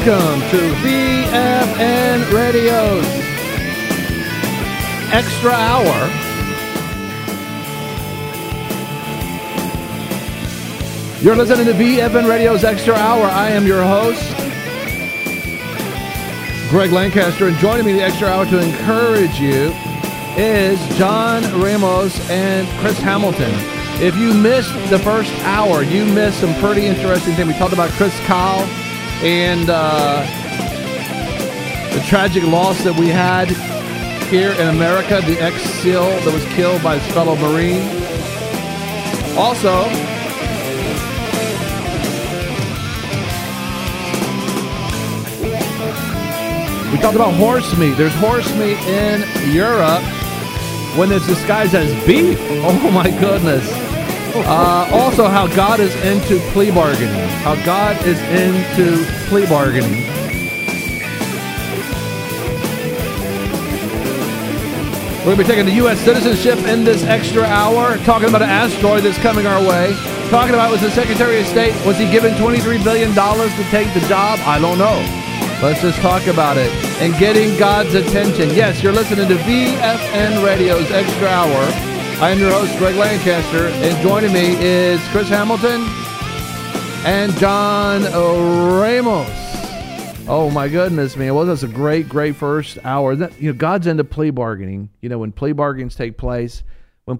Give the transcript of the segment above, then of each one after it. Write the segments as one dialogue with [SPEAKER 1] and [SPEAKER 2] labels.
[SPEAKER 1] Welcome to VFN Radio's Extra Hour. You're listening to VFN Radio's Extra Hour. I am your host, Greg Lancaster, and joining me in the Extra Hour to encourage you is John Ramos and Chris Hamilton. If you missed the first hour, you missed some pretty interesting things. We talked about Chris Kyle and the tragic loss that we had here in America, the ex-SEAL that was killed by his fellow Marine. Also, we talked about horse meat. There's horse meat in Europe when it's disguised as beef. Oh my goodness. Also, how God is into plea bargaining. How God is into plea bargaining. We're going to be taking the U.S. citizenship in this extra hour, talking about an asteroid that's coming our way. Talking about, was the Secretary of State, was he given $23 billion to take the job? I don't know. Let's just talk about it. And getting God's attention. Yes, you're listening to VFN Radio's Extra Hour. I am your host, Greg Lancaster, and joining me is Chris Hamilton and John Ramos. Oh my goodness, man! Well, that's a great first hour. God's into plea bargaining. When plea bargainings take place, in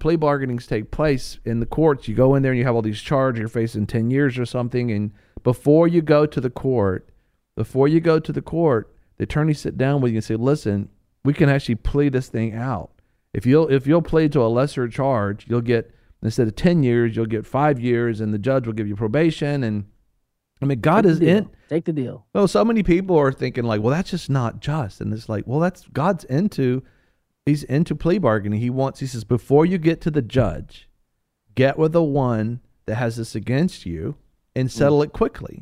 [SPEAKER 1] the courts, you go in there and you have all these charges. You're facing 10 years or something, and before you go to the court, the attorneys sit down with you and say, "Listen, we can actually plea this thing out. If you'll plead to a lesser charge, you'll get, instead of 10 years, you'll get 5 years, and the judge will give you probation." And I mean, God is in.
[SPEAKER 2] Take the deal.
[SPEAKER 1] Well, so many people are thinking like, well, that's just not just. And it's like, well, he's into plea bargaining. He says, before you get to the judge, get with the one that has this against you and settle it quickly.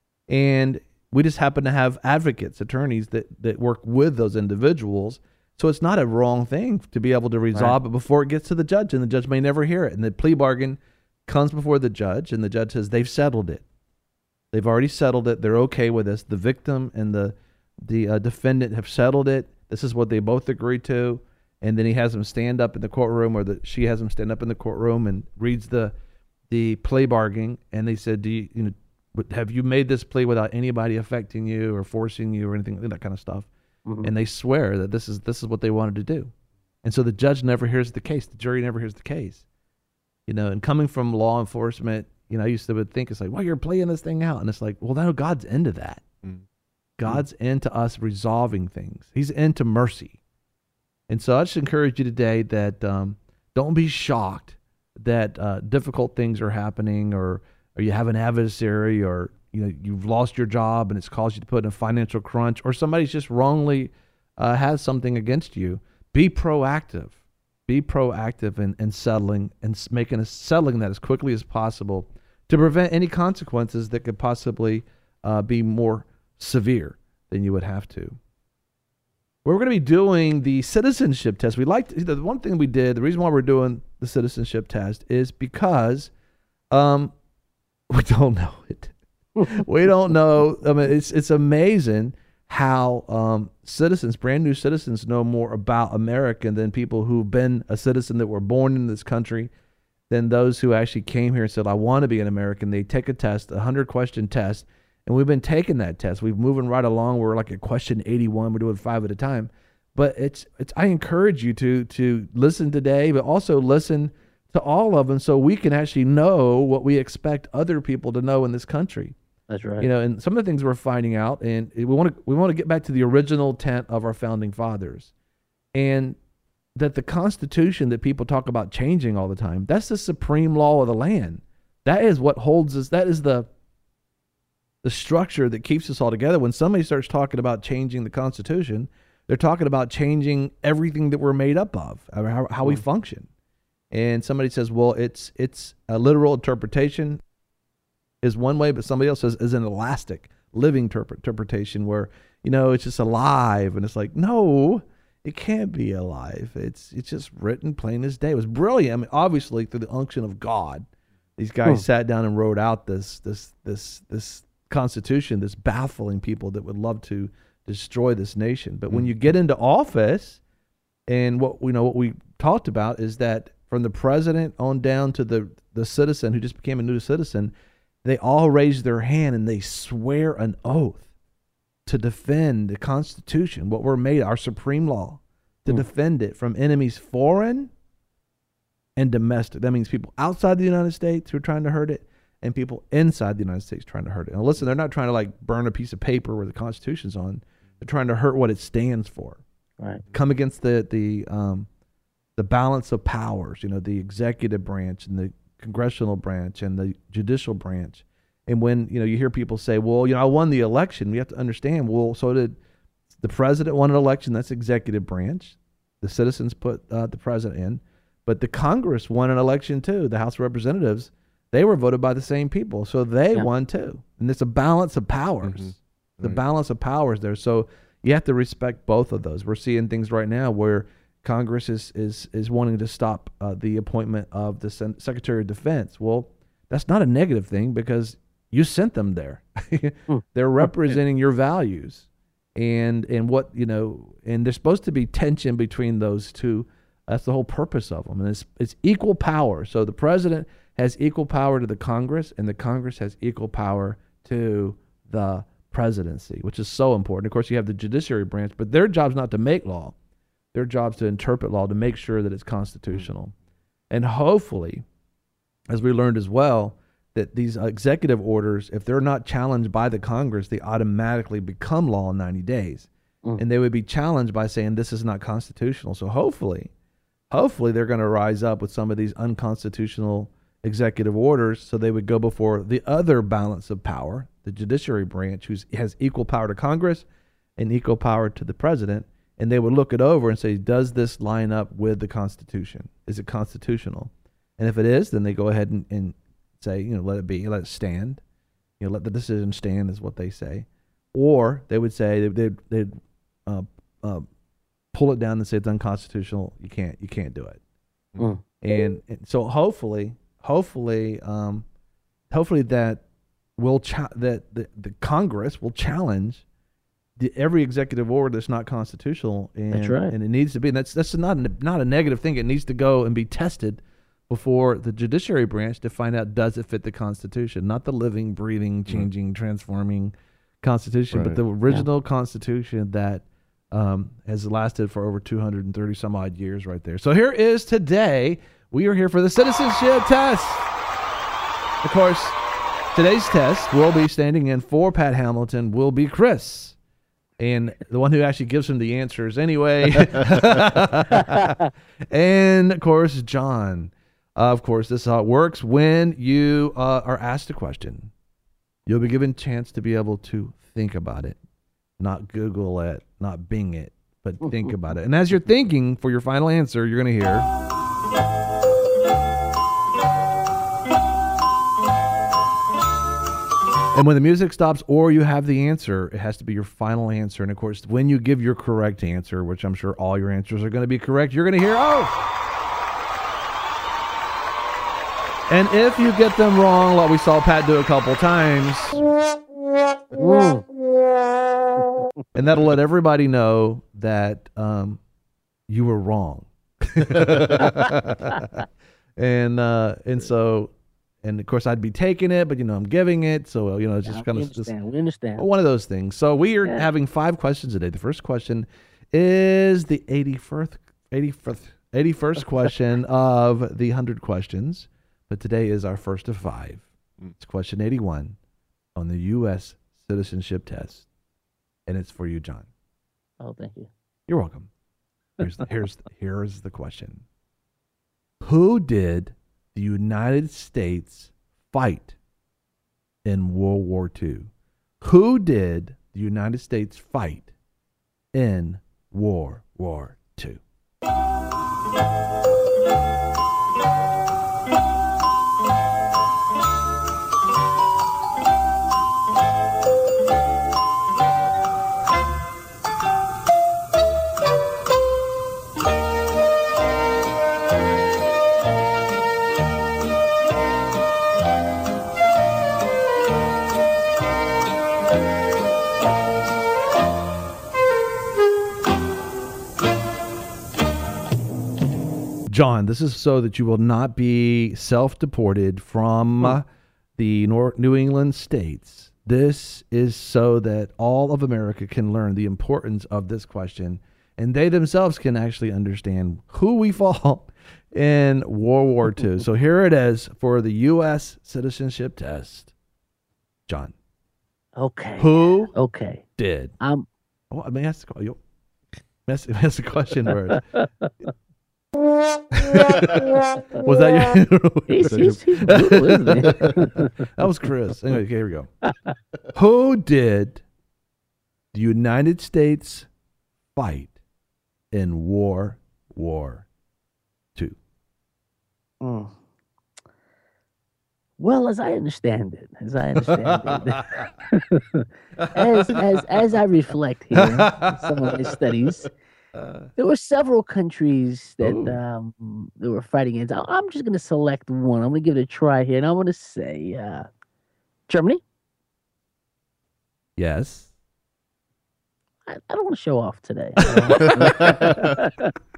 [SPEAKER 1] And we just happen to have advocates, attorneys that work with those individuals. So it's not a wrong thing to be able to resolve it before it gets to the judge, and the judge may never hear it. And the plea bargain comes before the judge, and the judge says they've settled it. They've already settled it. They're okay with this. The victim and the defendant have settled it. This is what they both agreed to. And then he has them stand up in the courtroom, or she has them stand up in the courtroom and reads the plea bargain. And they said, have you made this plea without anybody affecting you or forcing you or anything, that kind of stuff? Mm-hmm. And they swear that this is what they wanted to do. And so the judge never hears the case. The jury never hears the case. And coming from law enforcement, I used to think, it's like, well, you're playing this thing out. And it's like, well, no, God's into that. Mm. God's into us resolving things. He's into mercy. And so I just encourage you today that don't be shocked that difficult things are happening, or you have an adversary, or you've lost your job and it's caused you to put in a financial crunch, or somebody's just wrongly has something against you. Be proactive. Be proactive in settling and settling that as quickly as possible to prevent any consequences that could possibly be more severe than you would have to. We're going to be doing the citizenship test. The one thing we did, the reason why we're doing the citizenship test is because we don't know it. We don't know. I mean, it's amazing how brand new citizens know more about America than people who've been a citizen that were born in this country, than those who actually came here and said, I want to be an American. They take a test, a 100-question test, and we've been taking that test. We've moving right along. We're like at question 81. We're doing 5 at a time. But I encourage you to listen today, but also listen to all of them so we can actually know what we expect other people to know in this country.
[SPEAKER 2] That's right.
[SPEAKER 1] And some of the things we're finding out, and we want to get back to the original intent of our founding fathers, and that the Constitution that people talk about changing all the time, that's the supreme law of the land. That is what holds us. That is the structure that keeps us all together. When somebody starts talking about changing the Constitution, they're talking about changing everything that we're made up of, how we function. And somebody says, well, it's a literal interpretation is one way, but somebody else says is an elastic living interpretation where, it's just alive. And it's like, no, it can't be alive. It's just written plain as day. It was brilliant. I mean, obviously through the unction of God, these guys sat down and wrote out this Constitution that's baffling people that would love to destroy this nation. But when you get into office, and what we talked about is that from the president on down to the citizen who just became a new citizen, they all raise their hand and they swear an oath to defend the Constitution, what we're made, our supreme law, to defend it from enemies foreign and domestic. That means people outside the United States who are trying to hurt it, and people inside the United States trying to hurt it. And listen, they're not trying to like burn a piece of paper where the Constitution's on. They're trying to hurt what it stands for.
[SPEAKER 2] Right.
[SPEAKER 1] Come against the balance of powers, the executive branch and the congressional branch and the judicial branch. And when, you hear people say, well, I won the election, we have to understand, well, so did the president won an election, that's executive branch. The citizens put the president in. But the Congress won an election too. The House of Representatives, they were voted by the same people. So they won too. And it's a balance of powers. Mm-hmm. The balance of powers there. So you have to respect both of those. We're seeing things right now where Congress is wanting to stop the appointment of the Secretary of Defense. Well, that's not a negative thing because you sent them there. They're representing your values. And what, and there's supposed to be tension between those two. That's the whole purpose of them. And it's equal power. So the president has equal power to the Congress, and the Congress has equal power to the presidency, which is so important. Of course, you have the judiciary branch, but their job's not to make law. Their job's to interpret law, to make sure that it's constitutional. And hopefully, as we learned as well, that these executive orders, if they're not challenged by the Congress, they automatically become law in 90 days. And they would be challenged by saying this is not constitutional. So hopefully they're going to rise up with some of these unconstitutional executive orders, so they would go before the other balance of power, the judiciary branch, who has equal power to Congress and equal power to the president, and they would look it over and say, does this line up with the Constitution? Is it constitutional? And if it is, then they go ahead and say, let it be, let it stand. Let the decision stand is what they say. Or they would say they'd pull it down and say it's unconstitutional. You can't do it. And so hopefully that that the Congress will challenge every executive order that's not constitutional. And,
[SPEAKER 2] that's right.
[SPEAKER 1] And it needs to be. And that's not a negative thing. It needs to go and be tested before the judiciary branch to find out, does it fit the Constitution? Not the living, breathing, changing, transforming Constitution, but the original Constitution that has lasted for over 230 some odd years right there. So here is today. We are here for the citizenship test. Of course, today's test will be standing in for Pat Hamilton will be Chris. And the one who actually gives him the answers anyway. And, of course, John. Of course, this is how it works. When you are asked a question, you'll be given a chance to be able to think about it. Not Google it, not Bing it, but think about it. And as you're thinking for your final answer, you're going to hear... And when the music stops or you have the answer, it has to be your final answer. And, of course, when you give your correct answer, which I'm sure all your answers are going to be correct, you're going to hear, oh! And if you get them wrong, like we saw Pat do a couple times, and that'll let everybody know that you were wrong. And so... And, of course, I'd be taking it, but, I'm giving it. So, it's just kind of
[SPEAKER 2] we understand.
[SPEAKER 1] One of those things. So we are having 5 questions today. The first question is the 81st question of the 100 questions. But today is our first of 5. It's question 81 on the U.S. citizenship test. And it's for you, John.
[SPEAKER 2] Oh, thank you.
[SPEAKER 1] You're welcome. Here's the question. Who did the United States fight in World War II? Who did the United States fight in World War II? John, this is so that you will not be self-deported from the New England states. This is so that all of America can learn the importance of this question, and they themselves can actually understand who we fought in World War II. So here it is for the U.S. citizenship test. John.
[SPEAKER 2] Okay.
[SPEAKER 1] Who
[SPEAKER 2] Okay.
[SPEAKER 1] did?
[SPEAKER 2] Um.
[SPEAKER 1] Oh, I mean, that's the question word. Was that your?
[SPEAKER 2] He's brutal, isn't he?
[SPEAKER 1] That was Chris. Anyway, here we go. Who did the United States fight in World War II?
[SPEAKER 2] Mm. Well, as I understand it, as I reflect here, in some of my studies, there were several countries that they were fighting against. I'm just going to select one. I'm going to give it a try here, and I want to say Germany.
[SPEAKER 1] Yes.
[SPEAKER 2] I don't want to show off today. I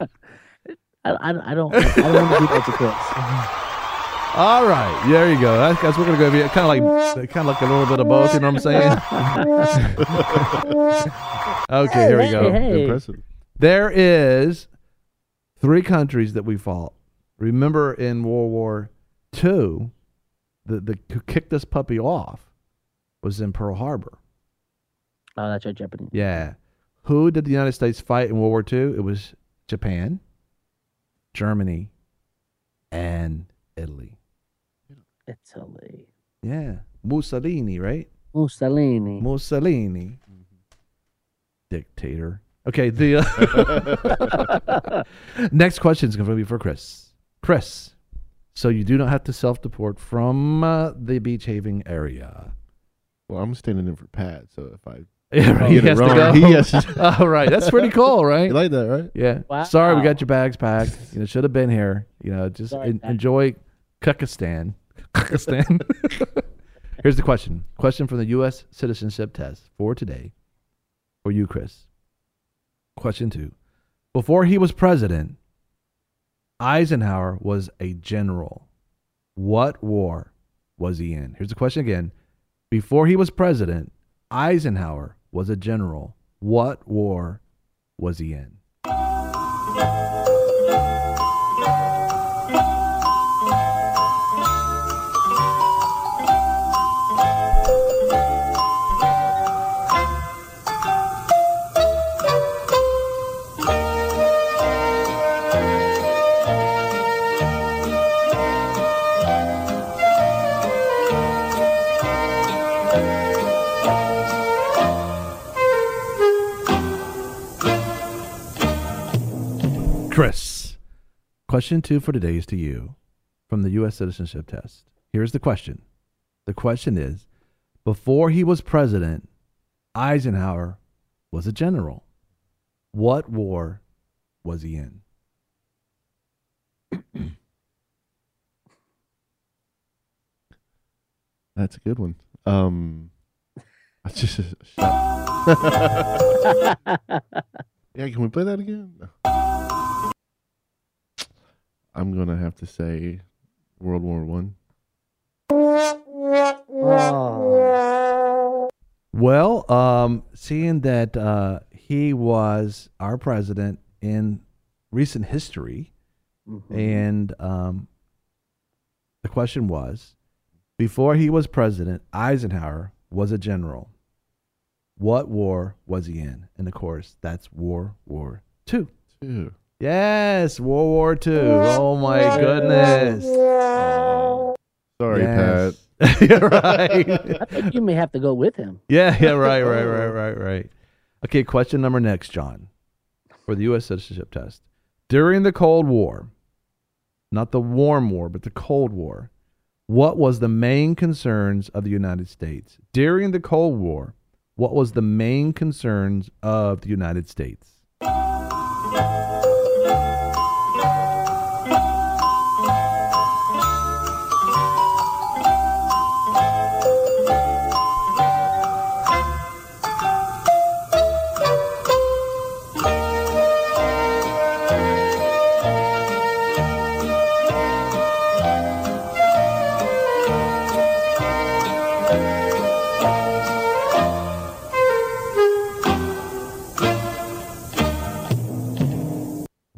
[SPEAKER 2] don't want to do that to Chris.
[SPEAKER 1] All right, there you go. That's we're gonna go be kind of like a little bit of both. You know what I'm saying? Okay, here we go.
[SPEAKER 2] Hey.
[SPEAKER 3] Impressive.
[SPEAKER 1] There is 3 countries that we fought. Remember in World War II, the who kicked this puppy off was in Pearl Harbor.
[SPEAKER 2] Oh, that's right, Japanese.
[SPEAKER 1] Yeah. Who did the United States fight in World War II? It was Japan, Germany, and Italy.
[SPEAKER 2] Italy.
[SPEAKER 1] Yeah. Mussolini, right?
[SPEAKER 2] Mussolini.
[SPEAKER 1] Mussolini. Dictator. Okay, the next question is going to be for Chris. Chris, so you do not have to self-deport from the Beach Haven area.
[SPEAKER 3] Well, I'm standing in for Pat, so if I
[SPEAKER 1] Yeah, right.
[SPEAKER 3] get
[SPEAKER 1] He
[SPEAKER 3] it
[SPEAKER 1] has to
[SPEAKER 3] wrong,
[SPEAKER 1] go.
[SPEAKER 3] he has to.
[SPEAKER 1] All right, that's pretty cool, right?
[SPEAKER 3] You like that, right?
[SPEAKER 1] Yeah.
[SPEAKER 2] Wow.
[SPEAKER 1] Sorry, we got your bags packed. Should have been here. Just
[SPEAKER 2] Sorry, Pat.
[SPEAKER 1] enjoy Kyrgyzstan. Kyrgyzstan. Here's the question. Question from the U.S. citizenship test for today. For you, Chris. Question 2. Before he was president, Eisenhower was a general. What war was he in? Here's the question again. Before he was president, Eisenhower was a general. What war was he in? Chris, question 2 for today is to you from the U.S. citizenship test. Here's the question. The question is, before he was president, Eisenhower was a general. What war was he in?
[SPEAKER 3] That's a good one. I just shot. Yeah, can we play that again? No. I'm gonna have to say World War One.
[SPEAKER 2] Oh.
[SPEAKER 1] Well, seeing that he was our president in recent history,
[SPEAKER 2] Mhm.
[SPEAKER 1] and the question was, before he was president, Eisenhower was a general. What war was he in? And of course, that's World War II.
[SPEAKER 3] Two.
[SPEAKER 1] Yes, World War II. Oh my goodness.
[SPEAKER 3] Oh, sorry,
[SPEAKER 1] Yes. You're right.
[SPEAKER 2] I think you may have to go with him.
[SPEAKER 1] Yeah, right. Okay, question number next, John, for the U.S. citizenship test. During the Cold War, not the warm war, but the Cold War, what was the main concerns of the United States? During the Cold War, what was the main concerns of the United States?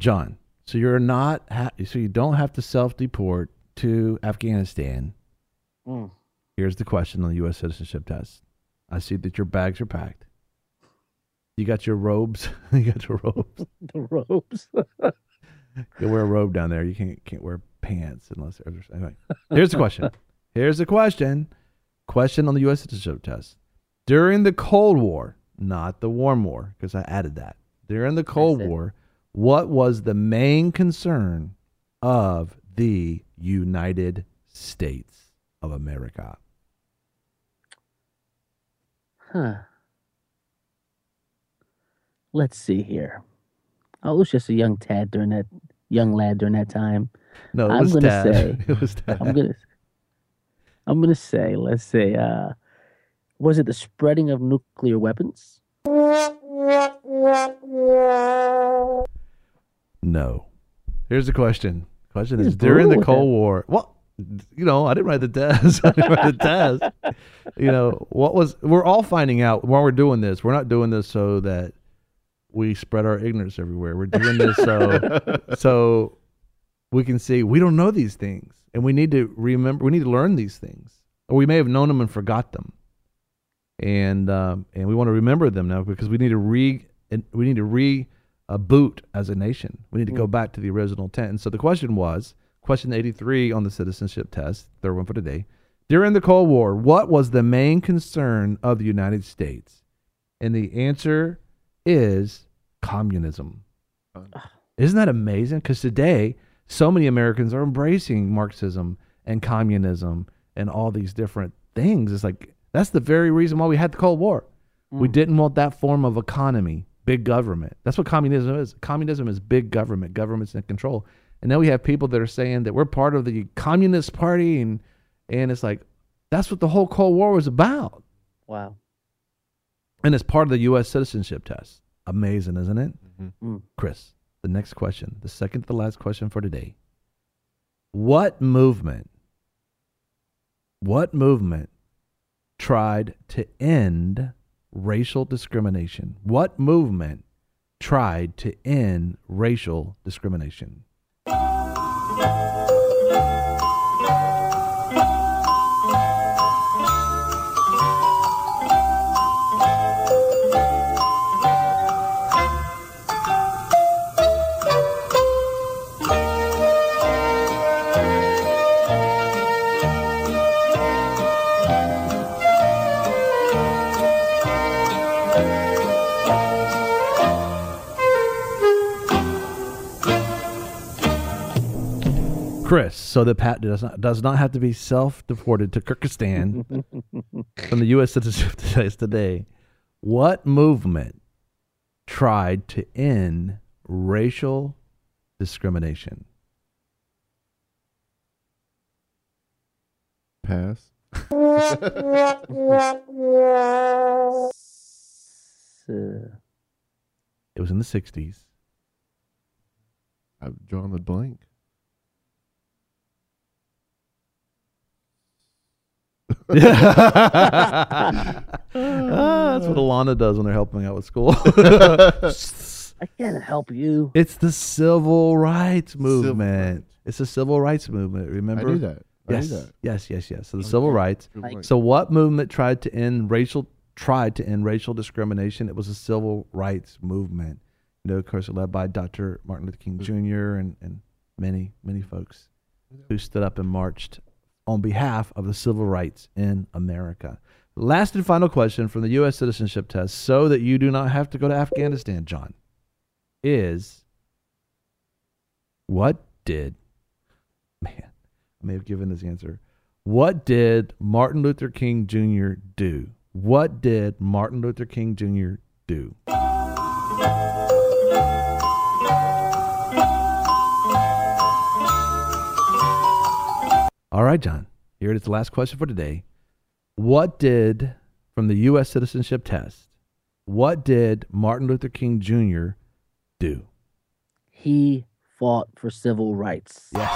[SPEAKER 1] John, so you're not, so you don't have to self-deport to Afghanistan.
[SPEAKER 2] Mm.
[SPEAKER 1] Here's the question on the U.S. citizenship test. I see that your bags are packed. You got your robes. You got your robes.
[SPEAKER 2] The robes.
[SPEAKER 1] You wear a robe down there. You can't wear pants unless there's anyway. Here's the question. Here's the question. Question on the U.S. citizenship test. During the Cold War, not the warm war, because I added that. During the Cold War, what was the main concern of the United States of America?
[SPEAKER 2] Huh. Let's see here. I was just a young lad during that time.
[SPEAKER 1] No, it
[SPEAKER 2] I'm
[SPEAKER 1] was
[SPEAKER 2] gonna
[SPEAKER 1] Tad.
[SPEAKER 2] say-
[SPEAKER 1] It was Tad.
[SPEAKER 2] I'm gonna say, let's say, was it the spreading of nuclear weapons?
[SPEAKER 1] No. Here's the question. Question
[SPEAKER 2] He's
[SPEAKER 1] is during the
[SPEAKER 2] brutal with
[SPEAKER 1] Cold
[SPEAKER 2] that.
[SPEAKER 1] War. Well, I didn't write the test. I didn't write the test. We're all finding out while we're doing this. We're not doing this so that we spread our ignorance everywhere. We're doing this so we can see we don't know these things, and we need to remember. We need to learn these things, or we may have known them and forgot them, and we want to remember them now because we need to reboot as a nation. We need to go back to the original intent. And so the question was, question 83 on the citizenship test, third one for today. During the Cold War, what was the main concern of the United States? And the answer is communism. Isn't that amazing? Because today, so many Americans are embracing Marxism and communism and all these different things. It's like, that's the very reason why we had the Cold War. We didn't want that form of economy, big government. That's what communism is. Communism is big government. Government's in control. And now we have people that are saying that we're part of the Communist Party, and it's like, that's what the whole Cold War was about.
[SPEAKER 2] Wow.
[SPEAKER 1] And it's part of the U.S. citizenship test. Amazing, isn't it?
[SPEAKER 3] Mm-hmm.
[SPEAKER 1] Chris, the next question, the second to the last question for today. What movement tried to end racial discrimination? What movement tried to end racial discrimination? Chris, so that Pat does not have to be self-deported to Kyrgyzstan from the U.S. citizenship test today. What movement tried to end racial discrimination?
[SPEAKER 3] Pass.
[SPEAKER 1] It was in the 60s.
[SPEAKER 3] I've drawn the blank.
[SPEAKER 1] That's what Alana does when they're helping out with school.
[SPEAKER 2] I can't help you.
[SPEAKER 1] It's the civil rights
[SPEAKER 3] Civil
[SPEAKER 1] movement.
[SPEAKER 3] rights.
[SPEAKER 1] It's the civil rights movement.
[SPEAKER 3] I
[SPEAKER 1] Remember?
[SPEAKER 3] knew that. I
[SPEAKER 1] Yes.
[SPEAKER 3] knew that.
[SPEAKER 1] Yes. So the civil rights.
[SPEAKER 3] Drew
[SPEAKER 2] Like-
[SPEAKER 3] blank.
[SPEAKER 1] So what movement tried to end racial discrimination? It was the civil rights movement. Of course, led by Dr. Martin Luther King Jr. and many, many folks who stood up and marched on behalf of the civil rights in America. Last and final question from the U.S. citizenship test, so that you do not have to go to Afghanistan, John, is I may have given this answer. What did Martin Luther King Jr. do? What did Martin Luther King Jr. do? All right, John. Here it is, the last question for today. From the U.S. citizenship test, what did Martin Luther King Jr. do?
[SPEAKER 2] He fought for civil rights.
[SPEAKER 1] Yes.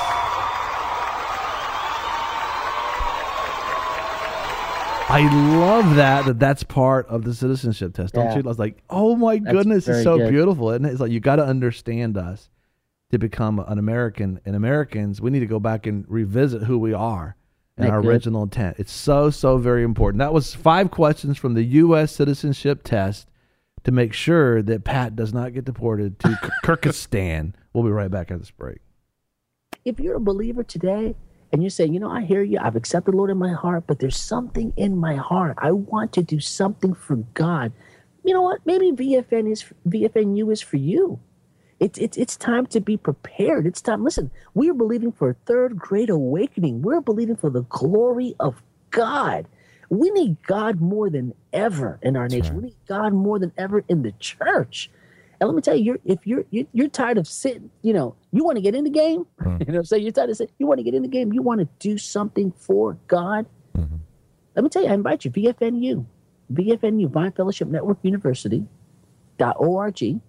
[SPEAKER 1] I love that's part of the citizenship test, don't
[SPEAKER 2] Yeah.
[SPEAKER 1] you? I was like, oh my
[SPEAKER 2] That's
[SPEAKER 1] goodness, it's
[SPEAKER 2] very
[SPEAKER 1] so
[SPEAKER 2] good.
[SPEAKER 1] beautiful, isn't it? It's like, you got to understand us. to become an American. And Americans, we need to go back and revisit who we are and
[SPEAKER 2] That
[SPEAKER 1] our
[SPEAKER 2] good.
[SPEAKER 1] original intent. It's so, so very important. That was 5 questions from the U.S. citizenship test to make sure that Pat does not get deported to Kyrgyzstan. We'll be right back after this break.
[SPEAKER 2] If you're a believer today and you're saying, I hear you, I've accepted the Lord in my heart, but there's something in my heart. I want to do something for God. You know what? Maybe VFNU is for you. It's time to be prepared. It's time. Listen, we're believing for a third great awakening. We're believing for the glory of God. We need God more than ever in our nation.
[SPEAKER 4] right.
[SPEAKER 2] We need God more than ever in the church. And let me tell you, if you're tired of sitting, you want to get in the game. You know what I'm saying? You're tired of sitting. You want to get in the game. You want to do something for God. Let me tell you, I invite you, VFNU, Vine Fellowship Network University.org.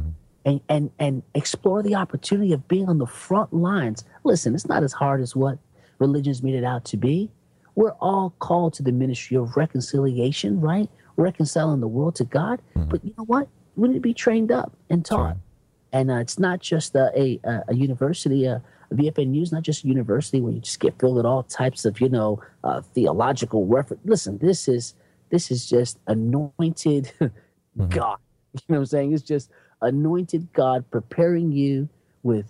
[SPEAKER 2] And explore the opportunity of being on the front lines. Listen, it's not as hard as what religions made it out to be. We're all called to the ministry of reconciliation, right? Reconciling the world to God. But you know what? We need to be trained up and taught.
[SPEAKER 4] right.
[SPEAKER 2] And it's not just a university. VFNU is not just a university where you just get filled with all types of, theological reference. Listen, this is just anointed God. You know what I'm saying? It's just anointed God preparing you with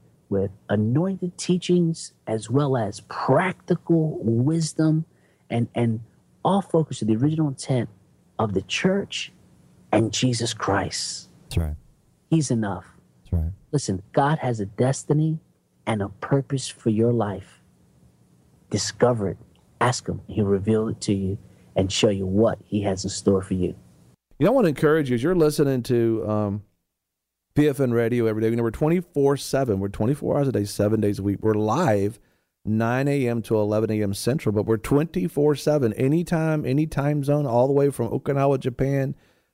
[SPEAKER 2] anointed teachings as well as practical wisdom and all focused on the original intent of the church and Jesus Christ.
[SPEAKER 4] That's right.
[SPEAKER 2] He's enough.
[SPEAKER 4] That's right.
[SPEAKER 2] Listen, God has a destiny and a purpose for your life. Discover it. Ask him. He'll reveal it to you and show you what he has in store for you.
[SPEAKER 1] I want to encourage you as you're listening to VFN Radio every day. We're 24/7. We're 24 hours a day, 7 days a week. We're live 9 a.m. to 11 a.m. Central, but we're 24/7, anytime, any time zone, all the way from Okinawa, Japan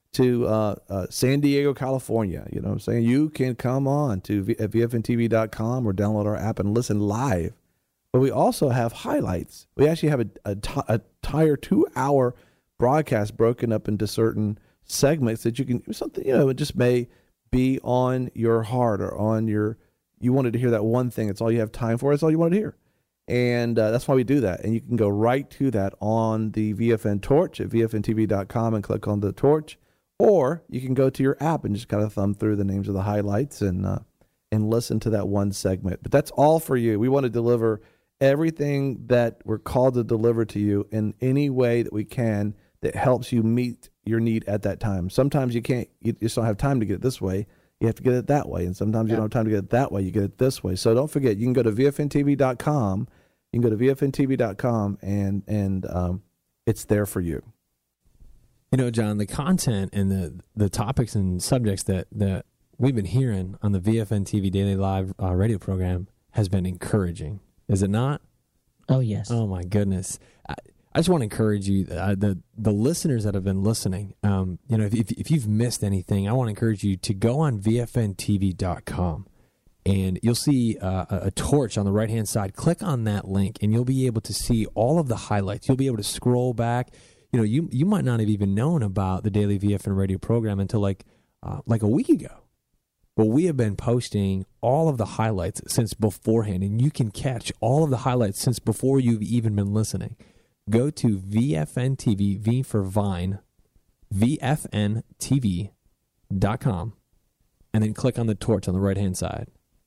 [SPEAKER 1] to San Diego, California. You know what I'm saying? You can come on to VFNTV.com or download our app and listen live. But we also have highlights. We actually have a entire 2-hour broadcast broken up into certain segments that you can, something, it just may be on your heart or on your, you wanted to hear that one thing. It's all you have time for. It's all you want to hear. And that's why we do that. And you can go right to that on the VFN Torch at VFNTV.com and click on the torch. Or you can go to your app and just kind of thumb through the names of the highlights and listen to that one segment. But that's all for you. We want to deliver everything that we're called to deliver to you in any way that we can that helps you meet your need at that time. Sometimes you just don't have time to get it this way. You have to get it that way. And sometimes you don't have time to get it that way. You get it this way. So don't forget, you can go to VFNTV.com. You can go to VFNTV.com and it's there for you.
[SPEAKER 4] John, the content and the topics and subjects that we've been hearing on the VFN TV Daily Live radio program has been encouraging. Is it not?
[SPEAKER 2] Oh, yes.
[SPEAKER 4] Oh, my goodness. I just want to encourage you, the listeners that have been listening, if you've missed anything, I want to encourage you to go on VFNTV.com. And you'll see a torch on the right-hand side. Click on that link, and you'll be able to see all of the highlights. You'll be able to scroll back. You might not have even known about the Daily VFN radio program until like a week ago. But we have been posting all of the highlights since beforehand, and you can catch all of the highlights since before you've even been listening. Go to VFN TV, V for Vine, VFNTV.com, and then click on the torch on the right-hand side.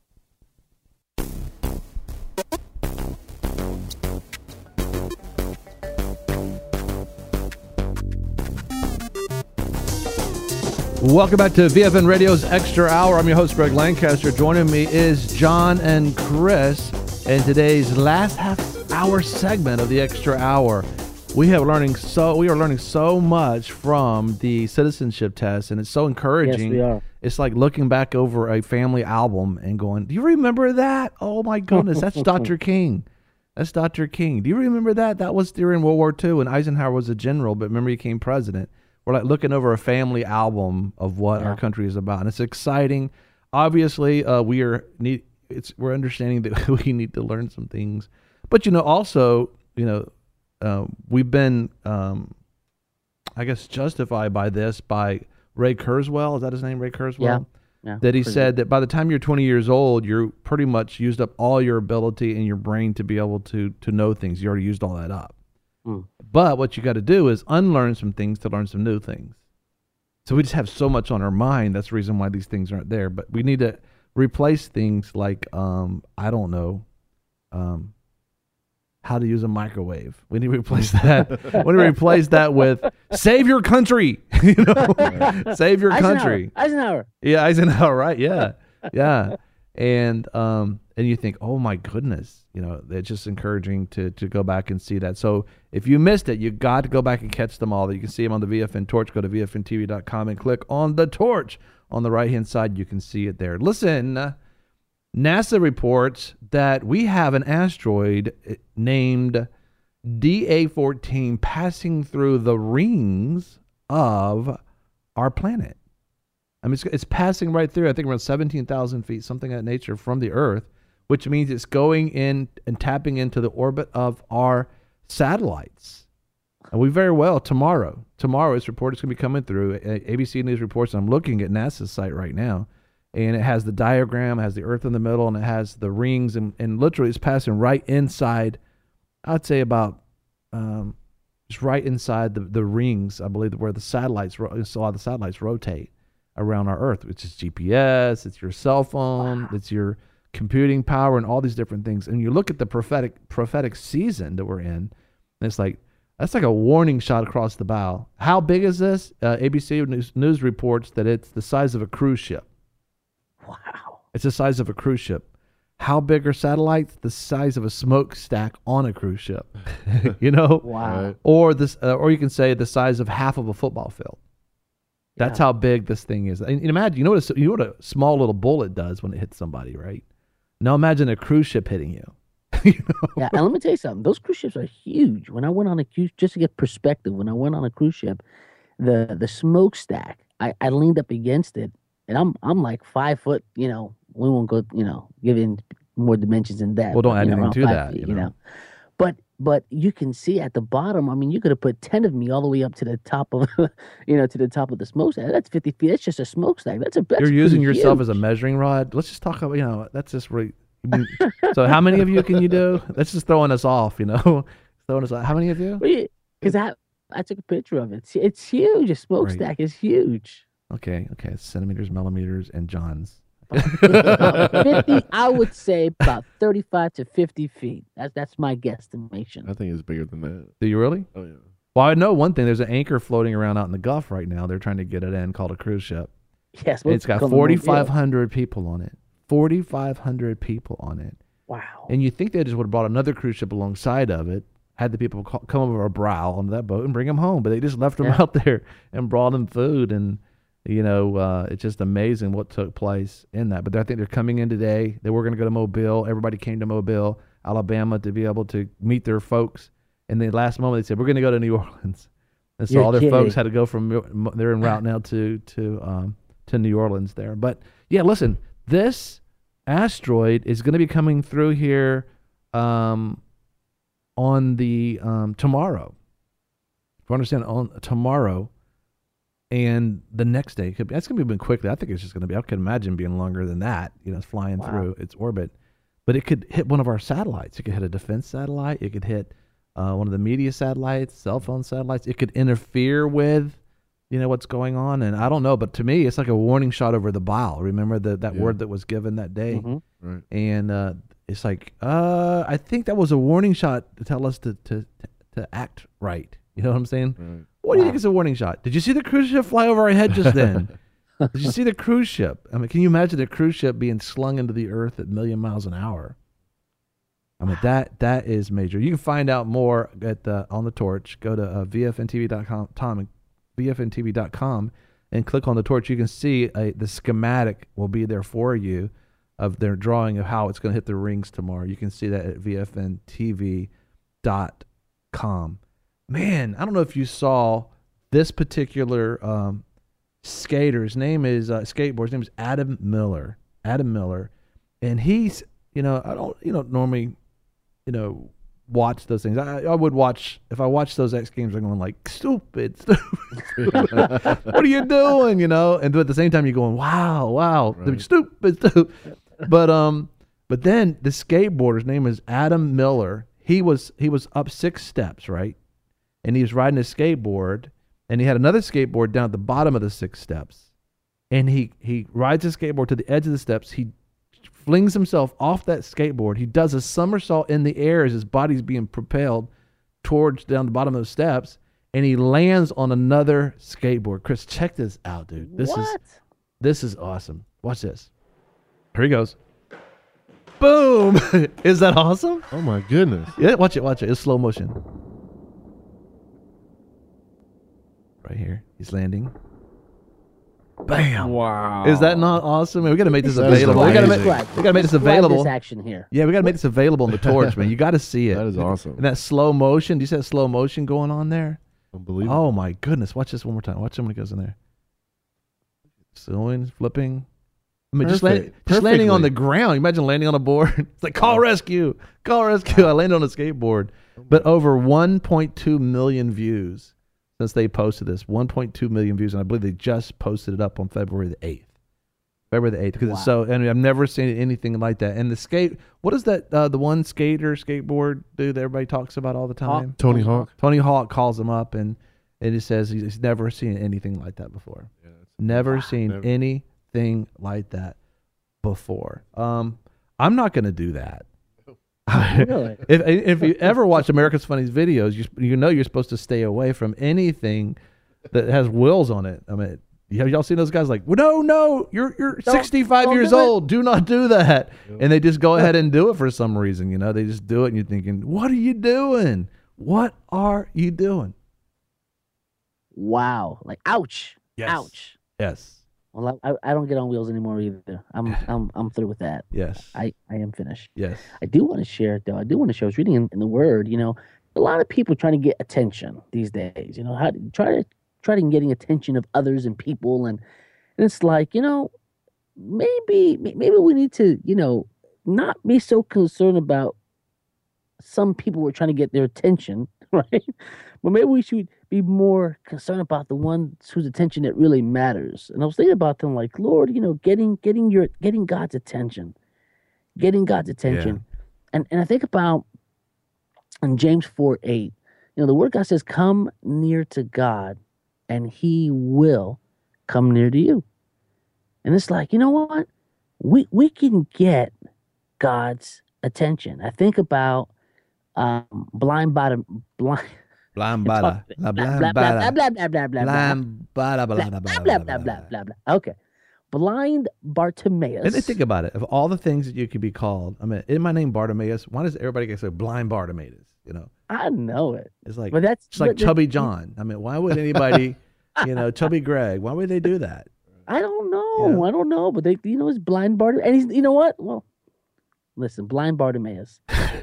[SPEAKER 1] Welcome back to VFN Radio's Extra Hour. I'm your host, Greg Lancaster. Joining me is John and Chris in today's last half-hour segment of the Extra Hour. We are learning so much from the citizenship test, and it's so encouraging.
[SPEAKER 2] Yes, we are.
[SPEAKER 1] It's like looking back over a family album and going, "Do you remember that? Oh my goodness, that's Dr. King. That's Dr. King. Do you remember that? That was during World War II, and Eisenhower was a general, but remember he became president." We're like looking over a family album of what our country is about, and it's exciting. Obviously, we're understanding that we need to learn some things, but also, we've been, I guess, justified by this by Ray Kurzweil. Is that his name, Ray Kurzweil?
[SPEAKER 2] Yeah. Yeah,
[SPEAKER 1] that he
[SPEAKER 2] crazy.
[SPEAKER 1] said that by the time you're 20 years old, you're pretty much used up all your ability in your brain to be able to know things. You already used all that up.
[SPEAKER 2] Mm.
[SPEAKER 1] But what you got to do is unlearn some things to learn some new things. So we just have so much on our mind. That's the reason why these things aren't there. But we need to replace things like, I don't know, how to use a microwave. We need to replace that. We need to replace that with save your country. Save your country.
[SPEAKER 2] Eisenhower.
[SPEAKER 1] Yeah, Eisenhower, right? Yeah, yeah. And you think, oh my goodness, it's just encouraging to go back and see that. So if you missed it, you got to go back and catch them all. You can see them on the VFN Torch. Go to VFNTV.com and click on the torch on the right hand side. You can see it there. Listen, NASA reports that we have an asteroid named DA14 passing through the rings of our planet. I mean, it's passing right through, I think around 17,000 feet, something of that nature, from the Earth, which means it's going in and tapping into the orbit of our satellites. And we very well, tomorrow it's reported it's going to be coming through. ABC News reports, and I'm looking at NASA's site right now, and it has the diagram, it has the Earth in the middle, and it has the rings, and literally it's passing right inside, I'd say about just right inside the rings, I believe, where the satellites, a lot of the satellites rotate around our Earth, which is GPS, it's your cell phone, it's your computing power, and all these different things. And you look at the prophetic season that we're in, and it's like, that's like a warning shot across the bow. How big is this? ABC News reports that it's the size of a cruise ship.
[SPEAKER 2] Wow.
[SPEAKER 1] It's the size of a cruise ship. How big are satellites? The size of a smokestack on a cruise ship.
[SPEAKER 2] Wow.
[SPEAKER 3] Right.
[SPEAKER 1] Or or you can say the size of half of a football field. That's how big this thing is. And imagine, you know what a small little bullet does when it hits somebody, right? Now imagine a cruise ship hitting you.
[SPEAKER 2] Yeah, and let me tell you something. Those cruise ships are huge. When I went on a cruise, just to get perspective, when I went on a cruise ship, the smokestack, I leaned up against it, and I'm like 5 foot. We won't go, give in more dimensions than that.
[SPEAKER 1] Well, don't add anything
[SPEAKER 2] around
[SPEAKER 1] to
[SPEAKER 2] 5
[SPEAKER 1] that,
[SPEAKER 2] feet, But you can see at the bottom. I mean, you could have put 10 of me all the way up to the top of, to the top of the smokestack. That's 50 feet. That's just a smokestack. That's
[SPEAKER 1] You're using
[SPEAKER 2] pretty
[SPEAKER 1] yourself
[SPEAKER 2] huge.
[SPEAKER 1] as a measuring rod. Let's just talk about, that's just really. So how many of you can you do? That's just throwing us off, throwing us off. How many of you?
[SPEAKER 2] Because I took a picture of it. It's huge. A smokestack is huge.
[SPEAKER 1] Okay. Centimeters, millimeters, and johns.
[SPEAKER 2] 50, I would say about 35 to 50 feet. That's my guesstimation.
[SPEAKER 3] I think it's bigger than that.
[SPEAKER 1] Do you really?
[SPEAKER 3] Oh yeah.
[SPEAKER 1] Well, I know one thing. There's an anchor floating around out in the Gulf right now. They're trying to get it in, called a cruise ship.
[SPEAKER 2] Yes,
[SPEAKER 1] And it's got 4,500 people on it. 4,500 people on it.
[SPEAKER 2] Wow.
[SPEAKER 1] And you think they just would have brought another cruise ship alongside of it, had the people come over a brow onto that boat and bring them home, but they just left them out there and brought them food. And it's just amazing what took place in that. But I think they're coming in today. They were going to go to Mobile. Everybody came to Mobile, Alabama, to be able to meet their folks. And the last moment they said, we're going to go to New Orleans. And so
[SPEAKER 2] You're
[SPEAKER 1] all their
[SPEAKER 2] kidding.
[SPEAKER 1] folks had to go from, they're en route now to New Orleans there. But yeah, listen, this asteroid is going to be coming through here on the tomorrow. If you understand, on tomorrow. And the next day, that's going to be moving quickly. I think it's just going to be, I can imagine being longer than that, it's flying through its orbit. But it could hit one of our satellites. It could hit a defense satellite. It could hit one of the media satellites, cell phone satellites. It could interfere with, what's going on. And I don't know, but to me, it's like a warning shot over the bow. Remember that word that was given that day?
[SPEAKER 2] Mm-hmm.
[SPEAKER 3] Right.
[SPEAKER 1] And it's like, I think that was a warning shot to tell us to act right. You know what I'm saying?
[SPEAKER 3] Right.
[SPEAKER 1] What do you think is a warning shot? Did you see the cruise ship fly over our head just then? Did you see the cruise ship? I mean, can you imagine a cruise ship being slung into the earth at 1,000,000 miles an hour? I mean, that is major. You can find out more at on the torch. Go to VFNTV.com, VFNTV.com, and click on the torch. You can see the schematic will be there for you of their drawing of how it's going to hit the rings tomorrow. You can see that at VFNTV.com. Man, I don't know if you saw this particular skater. His name is skateboard. His name is Adam Miller. Adam Miller, and he's I don't normally watch those things. I would watch, if I watch those X Games, I'm going like, stupid. What are you doing? You know, and at the same time, you're going, wow, they're stupid. But then the skateboarder's name is Adam Miller. He was up 6 steps, right? And he was riding a skateboard, and he had another skateboard down at the bottom of the 6 steps. And he rides his skateboard to the edge of the steps. He flings himself off that skateboard. He does a somersault in the air as his body's being propelled towards down the bottom of those steps, and he lands on another skateboard. Chris, check this out, dude. This is awesome. Watch this. Here he goes. Boom! Is that awesome?
[SPEAKER 3] Oh my goodness.
[SPEAKER 1] Yeah, watch it. It's slow motion. Right here. He's landing. Bam!
[SPEAKER 4] Wow.
[SPEAKER 1] Is that not awesome? Man, we got to make this
[SPEAKER 3] That is
[SPEAKER 1] available. We got to make this
[SPEAKER 2] Describe
[SPEAKER 1] available.
[SPEAKER 2] this action here.
[SPEAKER 1] Yeah, we got to make this available on the torch, man. You got to see it.
[SPEAKER 3] That is awesome.
[SPEAKER 1] And that slow motion. Do you see that slow motion going on there?
[SPEAKER 3] Unbelievable.
[SPEAKER 1] Oh my goodness! Watch this one more time. Watch him when he goes in there. Slowing, flipping. I mean, just landing on the ground. Imagine landing on a board. It's like, call rescue. Call rescue. I landed on a skateboard. But over 1.2 million views since they posted this. 1.2 million views. And I believe they just posted it up on February the 8th. February the 8th. Because it's so, and I've never seen anything like that. And the what is that, the one skateboard dude that everybody talks about all the time?
[SPEAKER 3] Tony Hawk.
[SPEAKER 1] Tony Hawk calls him up and he says he's never seen anything like that before.
[SPEAKER 3] Yeah,
[SPEAKER 1] Never seen anything like that before. I'm not going to do that.
[SPEAKER 2] Really?
[SPEAKER 1] If you ever watch America's Funniest videos, you know you're supposed to stay away from anything that has wheels on it. I mean, have y'all seen those guys like, well, no, you're 65 years old. Do not do that. Yep. And they just go ahead and do it for some reason. You know, they just do it and you're thinking, what are you doing? What are you doing?
[SPEAKER 2] Wow. Like, ouch.
[SPEAKER 1] Yes.
[SPEAKER 2] Ouch.
[SPEAKER 1] Yes.
[SPEAKER 2] Well, I don't get on wheels anymore either. I'm through with that.
[SPEAKER 1] Yes.
[SPEAKER 2] I am finished.
[SPEAKER 1] Yes.
[SPEAKER 2] I do want to share, though. I was reading in the Word, you know, a lot of people trying to get attention these days, you know, how to try to getting attention of others and people. And it's like, you know, maybe we need to, you know, not be so concerned about some people who are trying to get their attention, right? But maybe we should be more concerned about the ones whose attention it really matters. And I was thinking about them like, Lord, you know, getting God's attention. Getting God's attention. Yeah. And I think about in James 4:8, you know, the word God says, come near to God and he will come near to you. And it's like, you know what? We can get God's attention. I think about blind bottom. Okay. Blind Bartimaeus.
[SPEAKER 1] And think about it. Of all the things that you could be called, I mean, in my name Bartimaeus, why does everybody get so blind Bartimaeus? You know?
[SPEAKER 2] I know it.
[SPEAKER 1] It's like,
[SPEAKER 2] but
[SPEAKER 1] it's like Chubby John. I mean, why would anybody, you know, Chubby Greg, why would they do that?
[SPEAKER 2] I don't know. Yeah. I don't know. But they, you know, it's blind Bartimaeus. And he's, you know what? Well, listen, blind Bartimaeus.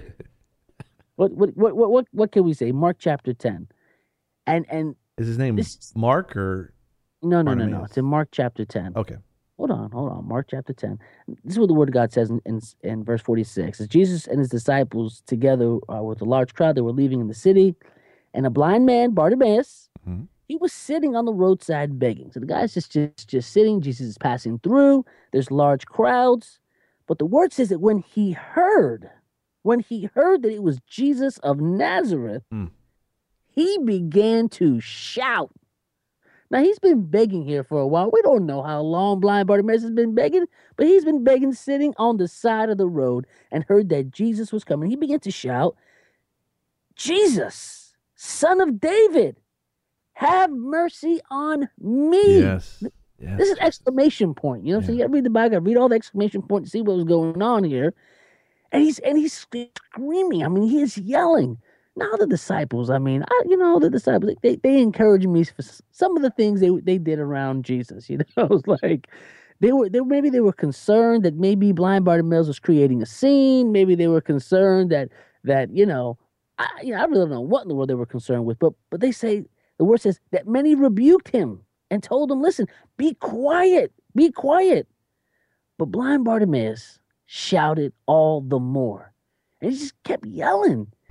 [SPEAKER 2] What can we say? Mark chapter 10. And
[SPEAKER 1] is his name Mark or
[SPEAKER 2] No. It's in Mark chapter 10.
[SPEAKER 1] Okay.
[SPEAKER 2] Hold on. Mark chapter 10. This is what the word of God says in verse 46. As Jesus and his disciples together with a large crowd, they were leaving in the city, and a blind man, Bartimaeus, he was sitting on the roadside begging. So the guy's just sitting. Jesus is passing through. There's large crowds. But the word says that when he heard that it was Jesus of Nazareth, he began to shout. Now, he's been begging here for a while. We don't know how long blind Bartimaeus has been begging, but he's been begging sitting on the side of the road and heard that Jesus was coming. He began to shout, Jesus, Son of David, have mercy on me.
[SPEAKER 1] Yes.
[SPEAKER 2] This is an exclamation point. You know what I'm saying? You got to read the Bible, got to read all the exclamation points to see what was going on here. And he's screaming. I mean, he is yelling. Now the disciples, the disciples, they encouraged me for some of the things they did around Jesus. You know, it was like they were concerned that maybe blind Bartimaeus was creating a scene. Maybe they were concerned that I really don't know what in the world they were concerned with. But they say the word says that many rebuked him and told him, "Listen, be quiet, be quiet." But blind Bartimaeus shouted all the more, and he just kept yelling.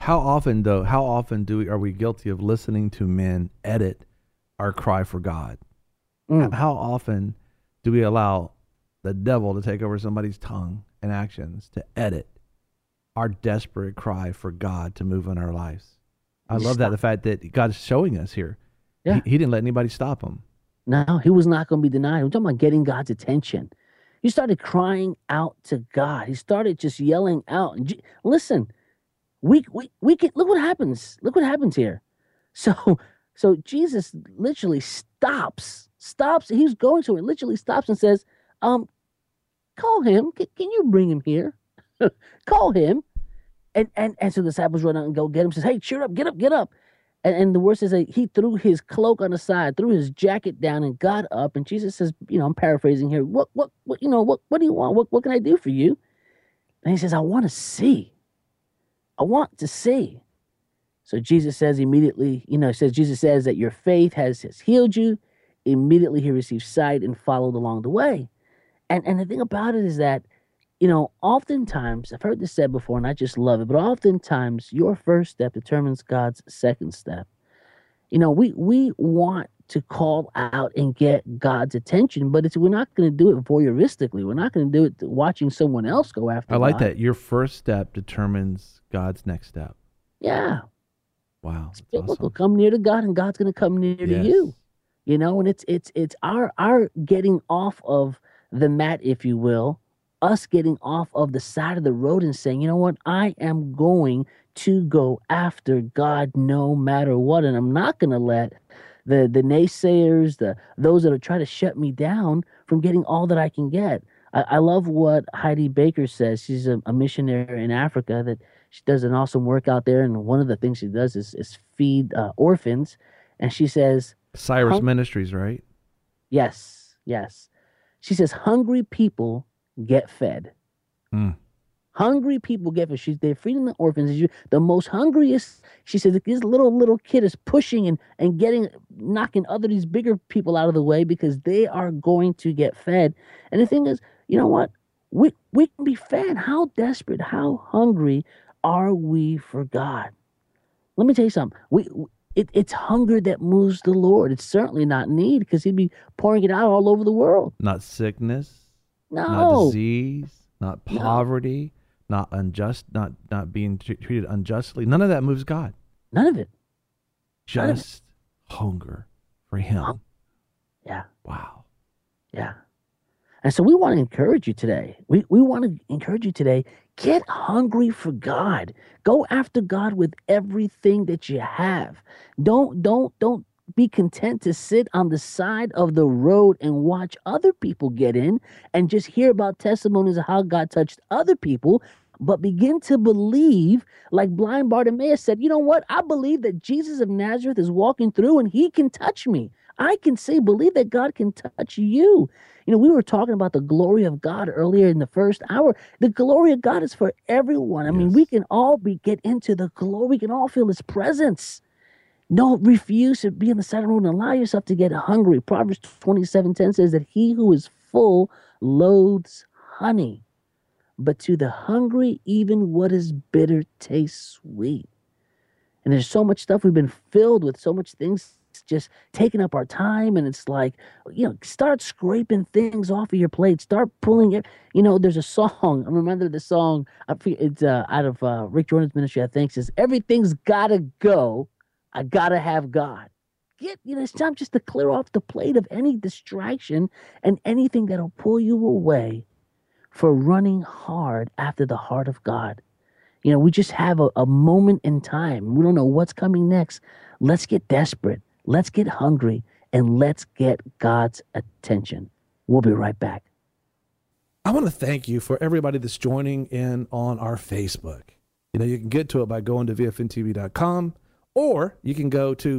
[SPEAKER 1] How often, though, are we guilty of listening to men edit our cry for God? How often do we allow the devil to take over somebody's tongue and actions to edit our desperate cry for God to move in our lives? I love that, the fact that God is showing us here.
[SPEAKER 2] Yeah.
[SPEAKER 1] He didn't let anybody stop him.
[SPEAKER 2] No, he was not going to be denied. We're talking about getting God's attention. He started crying out to God. He started just yelling out. Listen, we can look what happens. Look what happens here. So Jesus literally stops. He's going to it. Literally stops and says, "Call him. Can you bring him here? Call him." And so the disciples run out and go get him. Says, "Hey, cheer up, get up." And the word says that he threw his cloak on the side, threw his jacket down, and got up. And Jesus says, I'm paraphrasing here. What do you want? What can I do for you? And he says, I want to see. I want to see. So Jesus says immediately, Jesus says that your faith has healed you. Immediately he received sight and followed along the way. And the thing about it is that, oftentimes, I've heard this said before, and I just love it, but oftentimes your first step determines God's second step. We want to call out and get God's attention, but we're not going to do it voyeuristically. We're not going to do it watching someone else go after
[SPEAKER 1] I like
[SPEAKER 2] God.
[SPEAKER 1] that. Your first step determines God's next step.
[SPEAKER 2] Yeah.
[SPEAKER 1] Wow.
[SPEAKER 2] It's biblical. Awesome. Come near to God, and God's going to come near to you. And it's our getting off of the mat, if you will, us getting off of the side of the road and saying, you know what, I am going to go after God no matter what. And I'm not going to let the naysayers, those that are trying to shut me down from getting all that I can get. I love what Heidi Baker says. She's a missionary in Africa that she does an awesome work out there. And one of the things she does is feed orphans. And she says,
[SPEAKER 1] Cyrus Ministries, right?
[SPEAKER 2] Yes. She says, hungry people get fed. Hungry people get fed. They're feeding the orphans. The most hungriest, she says, this little kid is pushing and knocking these bigger people out of the way because they are going to get fed. And the thing is, you know what? We can be fed. How desperate, how hungry are we for God? Let me tell you something. It's hunger that moves the Lord. It's certainly not need, because he'd be pouring it out all over the world.
[SPEAKER 1] Not sickness.
[SPEAKER 2] No.
[SPEAKER 1] Not disease, not poverty, not being treated unjustly. None of that moves God.
[SPEAKER 2] None of it.
[SPEAKER 1] Just hunger for him.
[SPEAKER 2] Yeah.
[SPEAKER 1] Wow.
[SPEAKER 2] Yeah. And so we want to encourage you today. We want to encourage you today. Get hungry for God. Go after God with everything that you have. Don't be content to sit on the side of the road and watch other people get in and just hear about testimonies of how God touched other people, but begin to believe, like blind Bartimaeus said, you know what? I believe that Jesus of Nazareth is walking through and he can touch me. I can believe that God can touch you. We were talking about the glory of God earlier in the first hour. The glory of God is for everyone. I mean, we can all get into the glory. We can all feel his presence. Don't refuse to be on the side of the road and allow yourself to get hungry. Proverbs 27:10 says that he who is full loathes honey, but to the hungry, even what is bitter tastes sweet. And there's so much stuff we've been filled with, so much things just taking up our time. And it's like, start scraping things off of your plate. Start pulling it. There's a song. I remember the song. I forget, it's out of Rick Jordan's ministry, I think, says, everything's gotta go. I gotta have God. It's time just to clear off the plate of any distraction and anything that'll pull you away for running hard after the heart of God. We just have a moment in time. We don't know what's coming next. Let's get desperate. Let's get hungry, and let's get God's attention. We'll be right back.
[SPEAKER 1] I want to thank you for everybody that's joining in on our Facebook. You can get to it by going to VFNTV.com. Or you can go to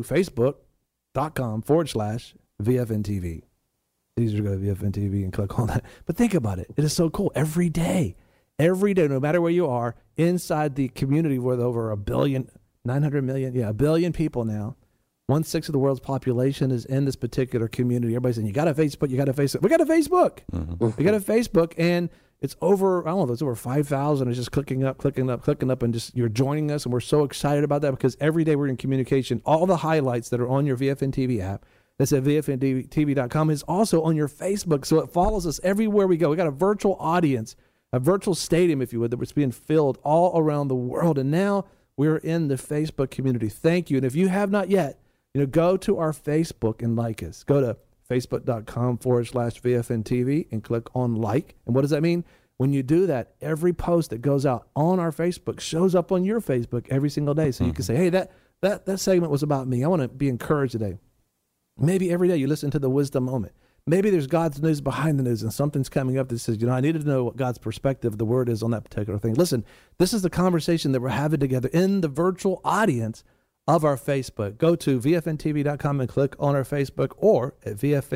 [SPEAKER 1] Facebook.com/VFNTV. It's easier to go to VFNTV and click on that. But think about it. It is so cool. Every day, no matter where you are, inside the community with over 900 million, a billion people now, 1/6 of the world's population is in this particular community. Everybody's saying, you got a Facebook, you got a Facebook. We got a Facebook. Mm-hmm. We got a Facebook. And It's over, I don't know, it's over 5,000. It's just clicking up, and just you're joining us. And we're so excited about that because every day we're in communication. All the highlights that are on your VFN TV app, that's at VFNTV.com, is also on your Facebook. So it follows us everywhere we go. We got a virtual audience, a virtual stadium, if you would, that's being filled all around the world. And now we're in the Facebook community. Thank you. And if you have not yet, go to our Facebook and like us. Go to Facebook.com/VFNTV and click on like. And what does that mean? When you do that, every post that goes out on our Facebook shows up on your Facebook every single day. So you can say, hey, that segment was about me. I want to be encouraged today. Maybe every day you listen to the wisdom moment. Maybe there's God's news behind the news and something's coming up that says, I needed to know what God's perspective, the word is on that particular thing. Listen, this is the conversation that we're having together in the virtual audience of our Facebook. Go to VFNTV.com and click on our Facebook, or at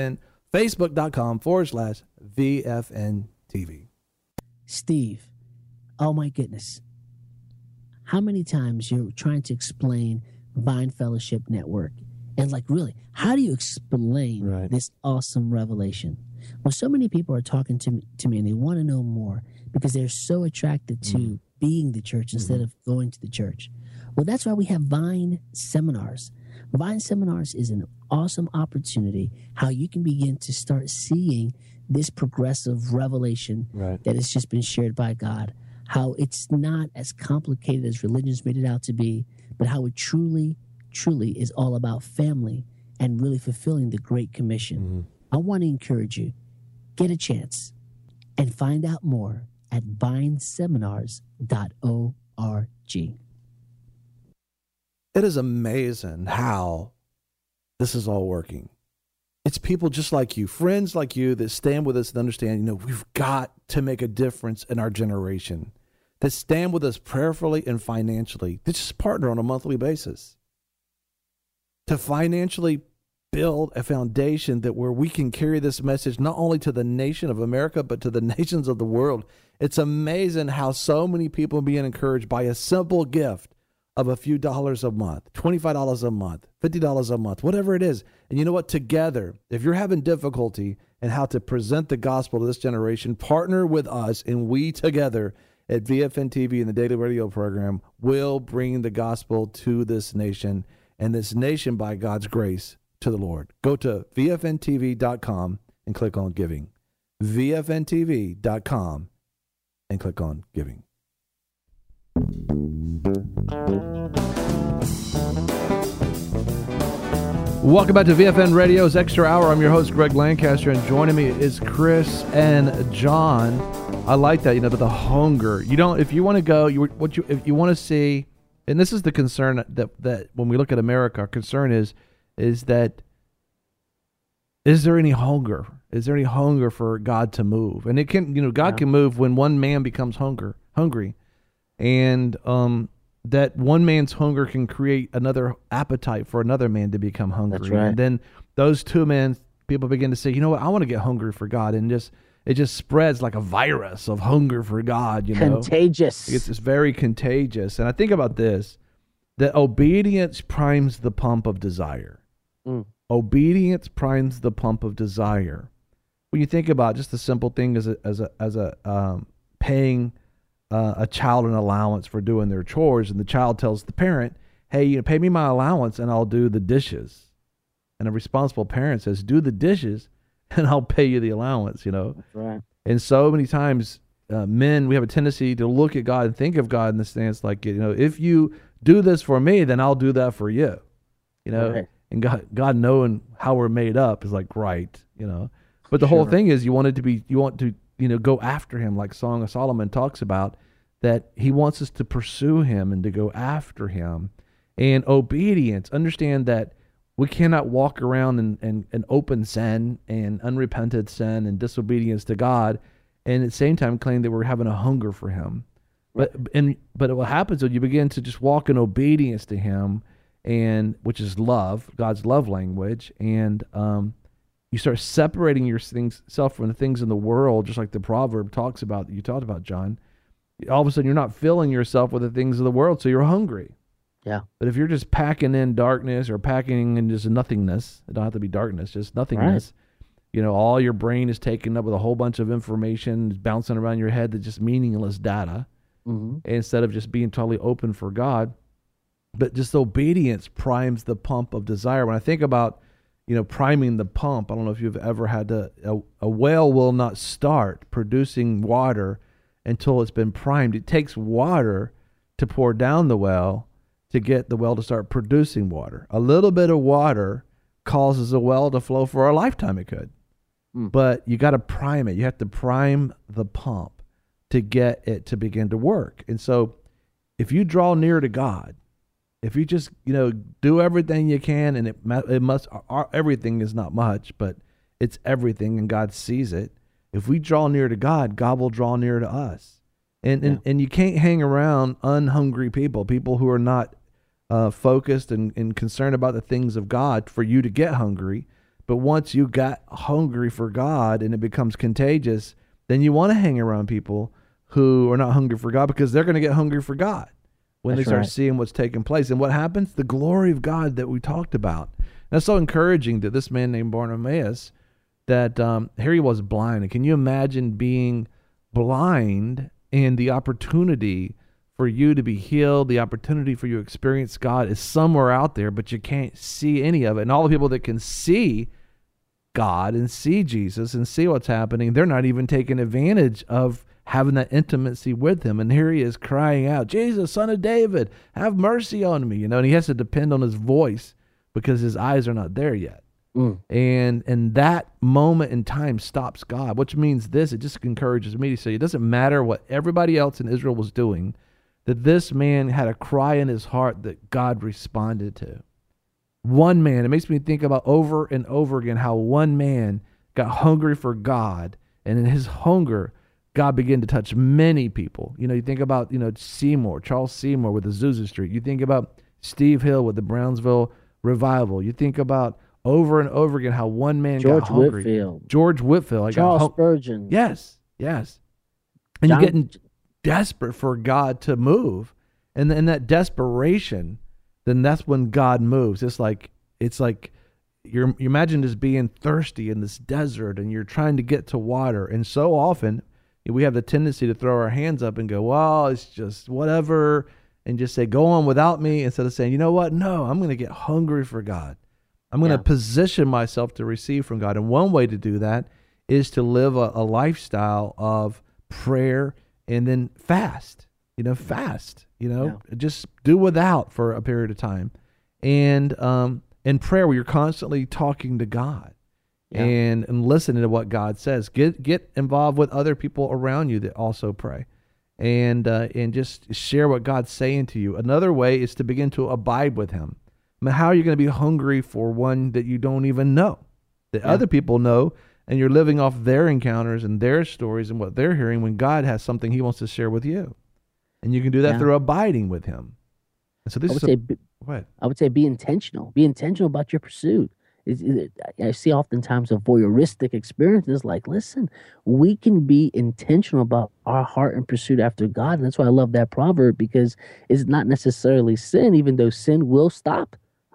[SPEAKER 1] Facebook.com/VFNTV.
[SPEAKER 2] Steve, oh my goodness. How many times you're trying to explain Vine Fellowship Network? And really, how do you explain this awesome revelation? Well, so many people are talking to me and they want to know more because they're so attracted to being the church instead of going to the church. Well, that's why we have Vine Seminars. Vine Seminars is an awesome opportunity how you can begin to start seeing this progressive revelation that has just been shared by God, how it's not as complicated as religion's made it out to be, but how it truly is all about family and really fulfilling the Great Commission. I want to encourage you, get a chance and find out more at vineseminars.org.
[SPEAKER 1] It is amazing how this is all working. It's people just like you, friends like you, that stand with us and understand, we've got to make a difference in our generation, that stand with us prayerfully and financially, that just partner on a monthly basis, to financially build a foundation that where we can carry this message not only to the nation of America, but to the nations of the world. It's amazing how so many people are being encouraged by a simple gift of a few dollars a month, $25 a month, $50 a month, whatever it is. And you know what? Together, if you're having difficulty in how to present the gospel to this generation, partner with us, and we together at VFN TV and the Daily Radio program will bring the gospel to this nation, and this nation, by God's grace, to the Lord. Go to VFNTV.com and click on giving. VFNTV.com and click on giving. Welcome back to VFN Radio's Extra Hour. I'm your host, Greg Lancaster, and joining me is Chris and John. I like that, the hunger. If you want to go, if you want to see, and this is the concern that when we look at America, our concern is that, is there any hunger? Is there any hunger for God to move? And it can, God can move when one man becomes hungry. And that one man's hunger can create another appetite for another man to become hungry. That's right. And then those two men, people begin to say, I want to get hungry for God. And it just spreads like a virus of hunger for God.
[SPEAKER 2] Contagious.
[SPEAKER 1] It's very contagious. And I think about this, that obedience primes the pump of desire. Obedience primes the pump of desire. When you think about just the simple thing as paying a child an allowance for doing their chores, and the child tells the parent, hey, pay me my allowance and I'll do the dishes. And a responsible parent says, do the dishes and I'll pay you the allowance,
[SPEAKER 2] That's right.
[SPEAKER 1] And so many times, men, we have a tendency to look at God and think of God in the stance like, if you do this for me, then I'll do that for you, right. And God knowing how we're made up is like, right, But the whole thing is you want to go after him, like Song of Solomon talks about, that he wants us to pursue him and to go after him. And obedience, understand that we cannot walk around in open sin and unrepented sin and disobedience to God, and at the same time claim that we're having a hunger for him. Right. But what happens is you begin to just walk in obedience to him, and which is love, God's love language, and you start separating yourself from the things in the world, just like the proverb talks about, that you talked about, John. All of a sudden, you're not filling yourself with the things of the world, so you're hungry.
[SPEAKER 2] Yeah.
[SPEAKER 1] But if you're just packing in darkness or packing in just nothingness, it don't have to be darkness, just nothingness, all your brain is taken up with a whole bunch of information bouncing around your head that's just meaningless data, instead of just being totally open for God. But just obedience primes the pump of desire. When I think about, priming the pump, I don't know if you've ever had a well will not start producing water until it's been primed. It takes water to pour down the well to get the well to start producing water. A little bit of water causes a well to flow for a lifetime. It could. But you got to prime it. You have to prime the pump to get it to begin to work. And so if you draw near to God, if you just, do everything you can, and it must, everything is not much, but it's everything, and God sees it. If we draw near to God, God will draw near to us. And you can't hang around unhungry people who are not focused and concerned about the things of God for you to get hungry. But once you got hungry for God and it becomes contagious, then you want to hang around people who are not hungry for God, because they're going to get hungry for God when they start seeing what's taking place. And what happens? The glory of God that we talked about. And that's so encouraging that this man named Bartimaeus, that here he was blind. And can you imagine being blind and the opportunity for you to be healed, the opportunity for you to experience God is somewhere out there, but you can't see any of it. And all the people that can see God and see Jesus and see what's happening, they're not even taking advantage of having that intimacy with him. And here he is crying out, Jesus, Son of David, have mercy on me. And he has to depend on his voice because his eyes are not there yet. And that moment in time stops God, which means this, it just encourages me to say, it doesn't matter what everybody else in Israel was doing, that this man had a cry in his heart that God responded to. One man, it makes me think about over and over again how one man got hungry for God, and in his hunger, God began to touch many people. You think about, Charles Seymour with Azusa Street. You think about Steve Hill with the Brownsville Revival. You think about over and over again how one man got hungry. George Whitfield.
[SPEAKER 2] Charles Spurgeon.
[SPEAKER 1] Yes. And you're getting desperate for God to move. And in that desperation, then that's when God moves. It's like you imagine just being thirsty in this desert and you're trying to get to water. And so often we have the tendency to throw our hands up and go, well, it's just whatever, and just say, go on without me, instead of saying, you know what? No, I'm going to get hungry for God. I'm going to position myself to receive from God. And one way to do that is to live a lifestyle of prayer and then fast, just do without for a period of time. And in prayer, where you're constantly talking to God. And listening to what God says. Get involved with other people around you that also pray, and just share what God's saying to you. Another way is to begin to abide with Him. I mean, how are you going to be hungry for one that you don't even know, that other people know, and you're living off their encounters and their stories and what they're hearing, when God has something He wants to share with you, and you can do that through abiding with Him. And so
[SPEAKER 2] I would say be intentional. Be intentional about your pursuit. I see oftentimes a voyeuristic experiences like, listen, we can be intentional about our heart and pursuit after God. And that's why I love that proverb, because it's not necessarily sin, even though sin will stop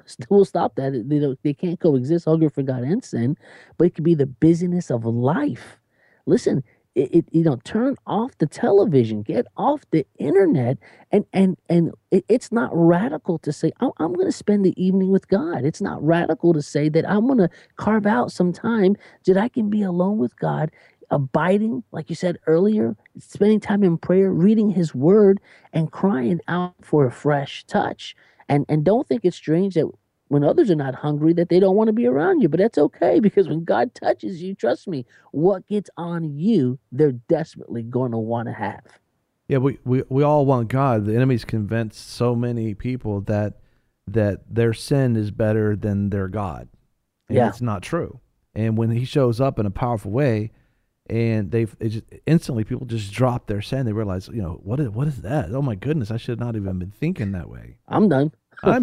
[SPEAKER 2] that. They can't coexist, hunger for God and sin, but it could be the busyness of life. Listen, turn off the television, get off the internet, and it's not radical to say, I'm going to spend the evening with God. It's not radical to say that I'm going to carve out some time that I can be alone with God, abiding, like you said earlier, spending time in prayer, reading His Word, and crying out for a fresh touch. And don't think it's strange that when others are not hungry, that they don't want to be around you. But that's okay, because when God touches you, trust me, what gets on you, they're desperately going to want to have.
[SPEAKER 1] Yeah, we all want God. The enemy's convinced so many people that their sin is better than their God. And it's not true. And when He shows up in a powerful way, and instantly people just drop their sin, they realize, what is that? Oh my goodness, I should not even been thinking that way.
[SPEAKER 2] I'm done.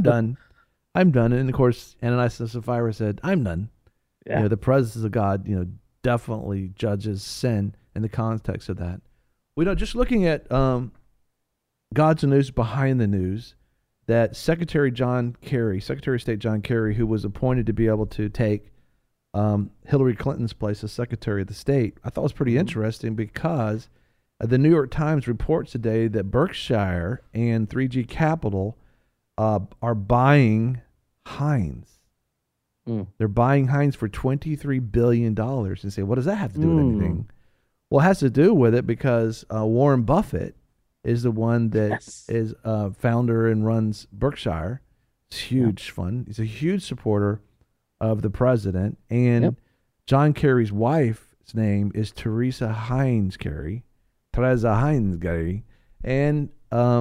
[SPEAKER 1] I'm done. And of course, Ananias and Sapphira said, I'm done. The presence of God, definitely judges sin in the context of that. Just looking at God's news behind the news, that Secretary of State John Kerry, who was appointed to be able to take Hillary Clinton's place as Secretary of the State. I thought it was pretty interesting because the New York Times reports today that Berkshire and 3G Capital are buying Heinz. They're buying Heinz for $23 billion. And say, what does that have to do with anything? Well, it has to do with it because Warren Buffett is the one that is founder and runs Berkshire. It's huge fun. He's a huge supporter of the president. And John Kerry's wife's name is Teresa Heinz Kerry. Teresa Heinz Kerry. And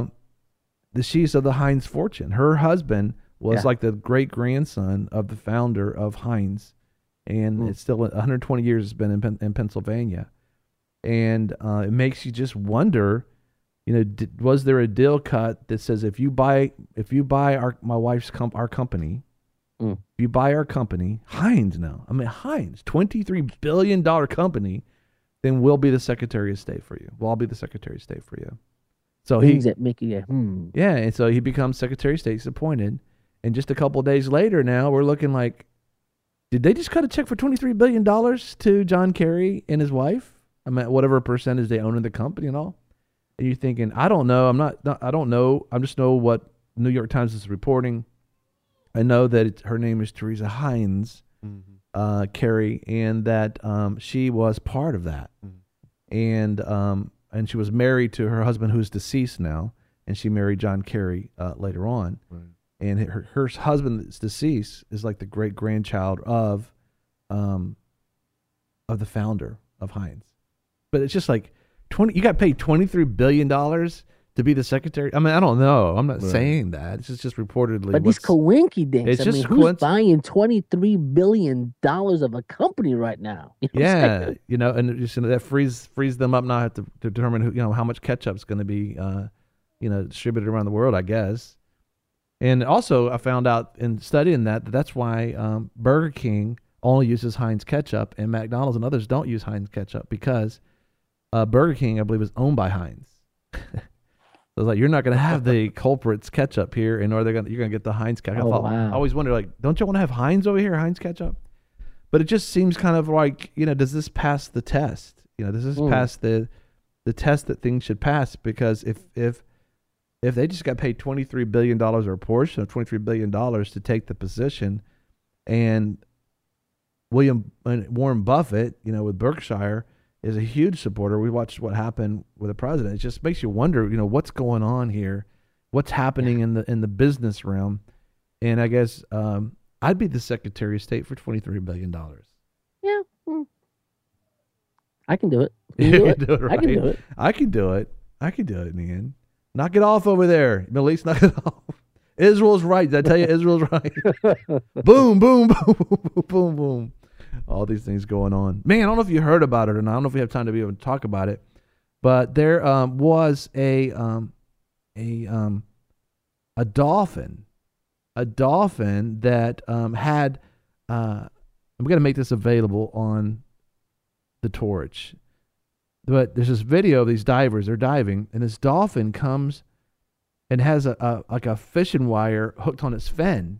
[SPEAKER 1] she's of the Heinz fortune. Her husband was like the great grandson of the founder of Heinz, and it's still 120 years. It's been in Pennsylvania, and it makes you just wonder, was there a deal cut that says if you buy my wife's our company, if you buy our company, Heinz Heinz, $23 billion company, then we'll be the Secretary of State for you. Well, I'll be the Secretary of State for you. So
[SPEAKER 2] things that make you
[SPEAKER 1] and so he becomes Secretary of State. He's appointed. And just a couple of days later now, we're looking like, did they just cut a check for $23 billion to John Kerry and his wife? Whatever percentage they own in the company and all. And you're thinking, I don't know. I don't know. I just know what New York Times is reporting. I know that her name is Teresa Heinz Kerry, and that she was part of that. And she was married to her husband, who's deceased now, and she married John Kerry later on. Right. And her husband that's deceased is like the great grandchild of the founder of Heinz. But it's just like you got paid $23 billion to be the secretary. I don't know. I'm not saying that. It's just reportedly.
[SPEAKER 2] But these coinky dinks.
[SPEAKER 1] It's just
[SPEAKER 2] who's buying $23 billion of a company right now?
[SPEAKER 1] And just that frees them up now have to determine who, how much ketchup's going to be distributed around the world, I guess. And also, I found out in studying that's why Burger King only uses Heinz ketchup, and McDonald's and others don't use Heinz ketchup because Burger King, I believe, is owned by Heinz. So it's like, you're not going to have the culprit's ketchup here, and you're going to get the Heinz ketchup. I always wonder, don't you want to have Heinz over here, Heinz ketchup? But it just seems kind of like, does this pass the test? Does this pass the test that things should pass? Because if they just got paid $23 billion or a portion of $23 billion to take the position, and Warren Buffett, with Berkshire, is a huge supporter. We watched what happened with the president. It just makes you wonder, what's going on here, what's happening in the business realm. And I guess I'd be the Secretary of State for $23 billion.
[SPEAKER 2] Yeah, I can do it.
[SPEAKER 1] I can do it. I can do it. I can do it, man. Knock it off over there. Middle East, knock it off. Israel's right. Did I tell you Israel's right? Boom, boom, boom, boom, boom, boom. All these things going on. Man, I don't know if you heard about it or not. I don't know if we have time to be able to talk about it. But there was a dolphin. A dolphin that had I'm going to make this available on the Torch. But there's this video of these divers. They're diving, and this dolphin comes and has a fishing wire hooked on his fin,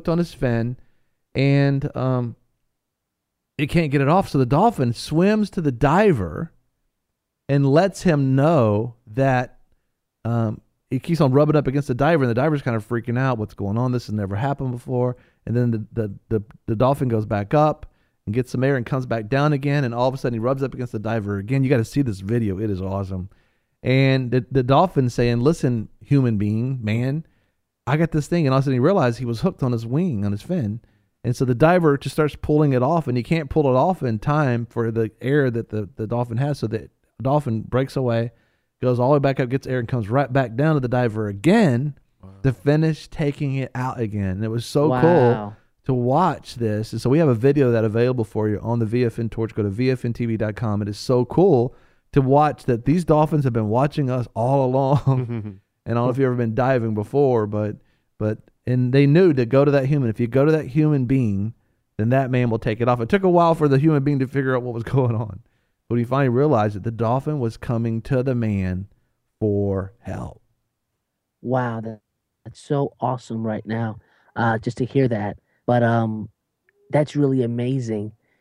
[SPEAKER 1] and it can't get it off. So the dolphin swims to the diver and lets him know that he keeps on rubbing up against the diver, and the diver's kind of freaking out. What's going on? This has never happened before. And then the dolphin goes back up and gets some air and comes back down again, and all of a sudden he rubs up against the diver again. You got to see this video. It is awesome. And the dolphin saying, listen, human being, man, I got this thing. And all of a sudden he realized he was hooked on his wing, on his fin. And so the diver just starts pulling it off, and he can't pull it off in time for the air that the dolphin has. So the dolphin breaks away, goes all the way back up, gets air, and comes right back down to the diver again to finish taking it out again. And it was so cool to watch this. And so we have a video that available for you on the VFN Torch. Go to VFNTV.com. It is so cool to watch that these dolphins have been watching us all along. And I don't know if you've ever been diving before, but and they knew to go to that human. If you go to that human being, then that man will take it off. It took a while for the human being to figure out what was going on. But he finally realized that the dolphin was coming to the man for help.
[SPEAKER 2] Wow, that's so awesome right now, just to hear that. But that's really amazing.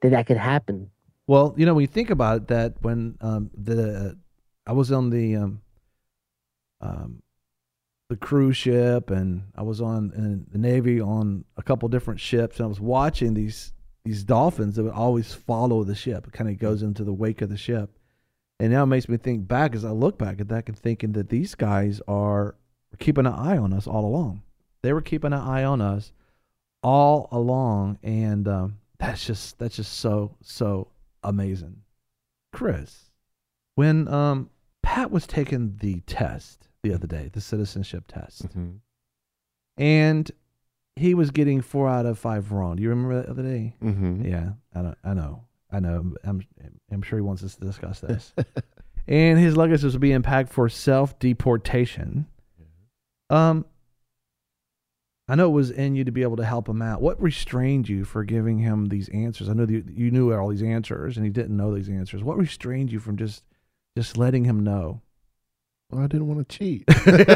[SPEAKER 2] that could happen.
[SPEAKER 1] Well, when you think about it, that when I was on the cruise ship, and I was in the Navy on a couple different ships, and I was watching these dolphins that would always follow the ship. It kind of goes into the wake of the ship. And now it makes me think back, as I look back at that, and thinking that these guys are keeping an eye on us all along. They were keeping an eye on us all along, and that's just so amazing. Chris, when Pat was taking the test the other day, the citizenship test, and he was getting 4 out of 5 wrong. Do you remember that other day?
[SPEAKER 3] Mm-hmm.
[SPEAKER 1] Yeah, I know. I'm sure he wants us to discuss this. And his luggage was being packed for self-deportation. I know it was in you to be able to help him out. What restrained you for giving him these answers? I know that you knew all these answers, and he didn't know these answers. What restrained you from just letting him know?
[SPEAKER 3] Well, I didn't want to cheat.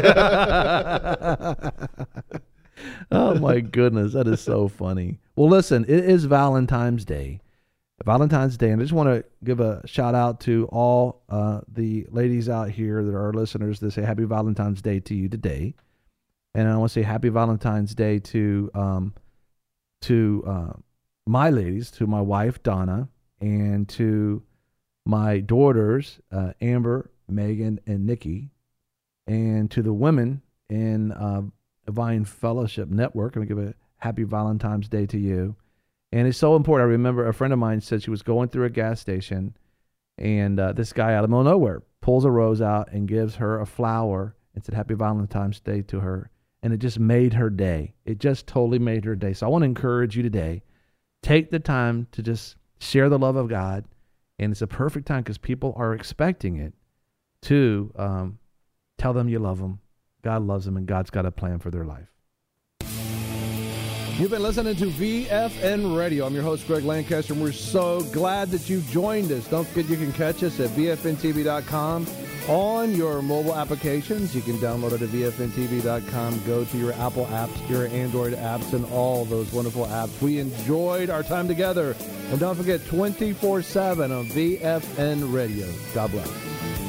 [SPEAKER 1] Oh, my goodness. That is so funny. Well, listen, it is Valentine's Day. And I just want to give a shout out to all the ladies out here that are our listeners that say Happy Valentine's Day to you today. And I want to say Happy Valentine's Day to my ladies, to my wife, Donna, and to my daughters, Amber, Megan, and Nikki, and to the women in Divine Fellowship Network. I'm going to give a Happy Valentine's Day to you. And it's so important. I remember a friend of mine said she was going through a gas station, and this guy out of the middle of nowhere pulls a rose out and gives her a flower and said Happy Valentine's Day to her. And it just made her day. It just totally made her day. So I want to encourage you today, take the time to just share the love of God. And it's a perfect time because people are expecting it, to tell them you love them. God loves them, and God's got a plan for their life. You've been listening to VFN Radio. I'm your host, Greg Lancaster, and we're so glad that you joined us. Don't forget you can catch us at VFNTV.com on your mobile applications. You can download it at VFNTV.com. Go to your Apple apps, your Android apps, and all those wonderful apps. We enjoyed our time together. And don't forget, 24/7 on VFN Radio. God bless.